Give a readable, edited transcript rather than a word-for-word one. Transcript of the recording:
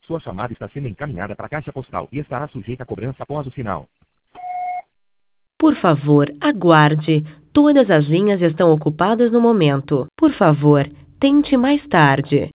Sua chamada está sendo encaminhada para a caixa postal e estará sujeita a cobrança após o sinal. Por favor, aguarde. Todas as linhas estão ocupadas no momento. Por favor, tente mais tarde.